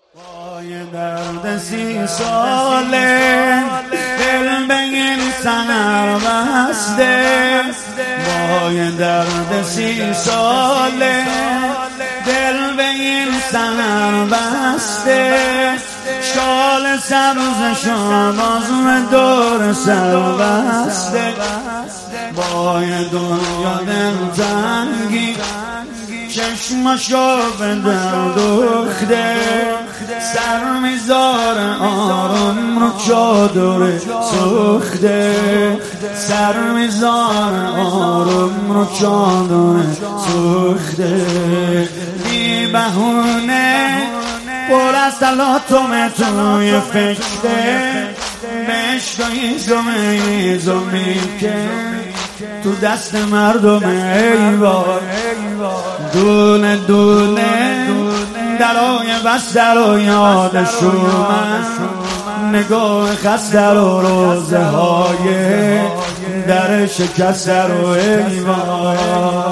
وای درد 30 ساله دل به این سنر بسته، وای درد 30 ساله دل به این سنر بسته، شال سبز شامازم دور سر بسته، وای دنیا دل تنگی چشمشو به در دوخته، سر میذار آروم رو چادر سوخته، سر میذار آروم رو چادر سوخته، بی بهونه پر از تلاطم توی فکره، بهشت و ایزومی که تو دست مردم ایوار، دونه دونه درای بسته رو یادشون، نگاه خسته رو روزه های در شکسته رو ایوار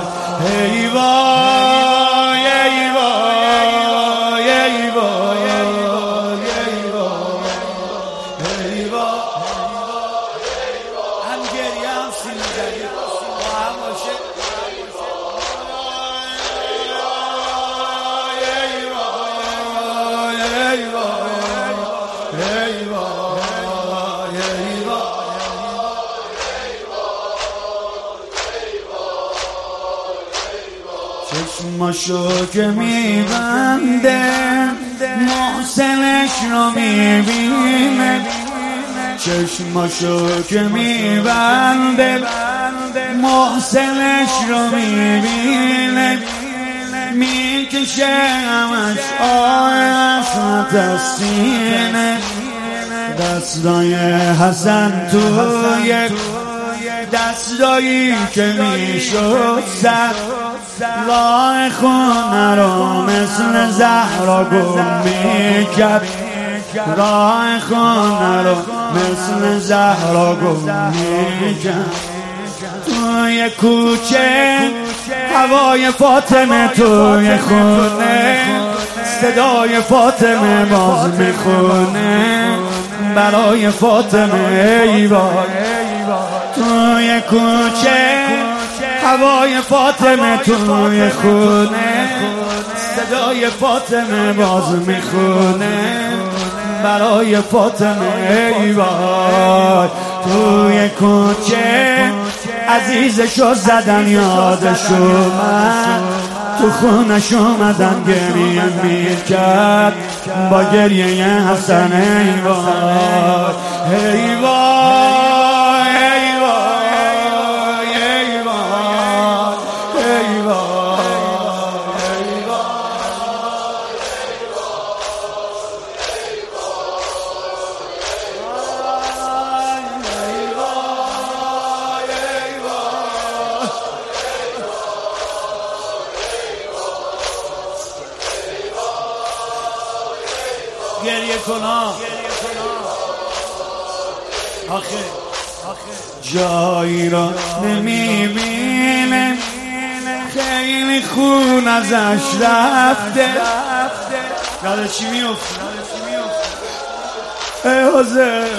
ایوار ایوار ایوار ایوار، هم گریه هم سیزدگی با هم باشه. چشماشو که میبنده محسنش رو میبینه، چشماشو که میبنده محسنش رو میبینه، میکشه همش حسرت از سینه، دستای حسن توی دستایی که میشد سر، راه خونه رو مثل زهرا گم میکرد، راه خونه رو مثل زهرا گم میکرد، توی کوچه هوای فاطمه، توی خونه صدای فاطمه باز میخونه، برای فاطمه ایوار، توی کوچه هوای فاطمه، توی خونه صدای فاطمه باز میخونه، برای فاطمه ایوار، توی کوچه عزیزشو زدن یادش اومد، تو خونش اومدن گریه میکرد با گریه حسن ایوار ایوار گریه کنا آخه جایی را نمیبینه، خیلی خون ازش رفته، یاد چی میفته ای حسین،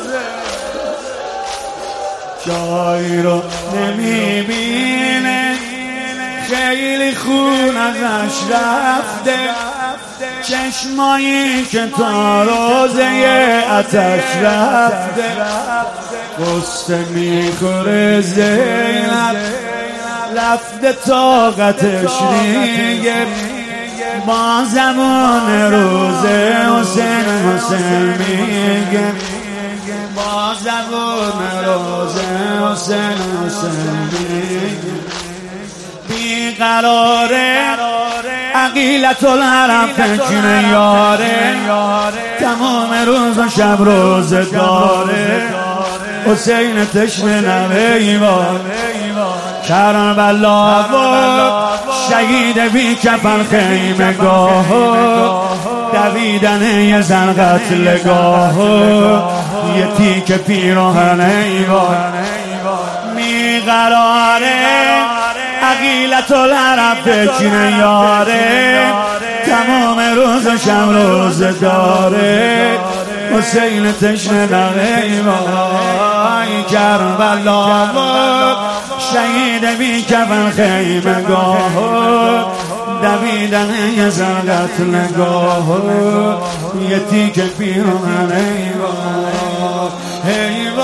جایی را نمیبینه، خیلی خون ازش رفته، چشمایی که تا روزه آتش رفته، قصه میخوره زینب رفته طاقتش دیگه، با زمان روزه حسین میگه، با زمان روزه حسین میگه، بیقراره عقیلت الحرم فکر یاره، تمام روز و شب روزه داره، حسین تشنه نوه ایوار، کربلا و شهید بی کفن خیمه گاه، دویدن یه زن قتلگاه، یه تیک پیراهن ایوار، بیقراره عقیلت العرب بچینه یاره، تمام روز و شب روز داره حسین تشنه نغی وای کربلا بود شهید بی کفن خیمه گاه دویدن یه زرگت نگاه یه تیک پیرانه ای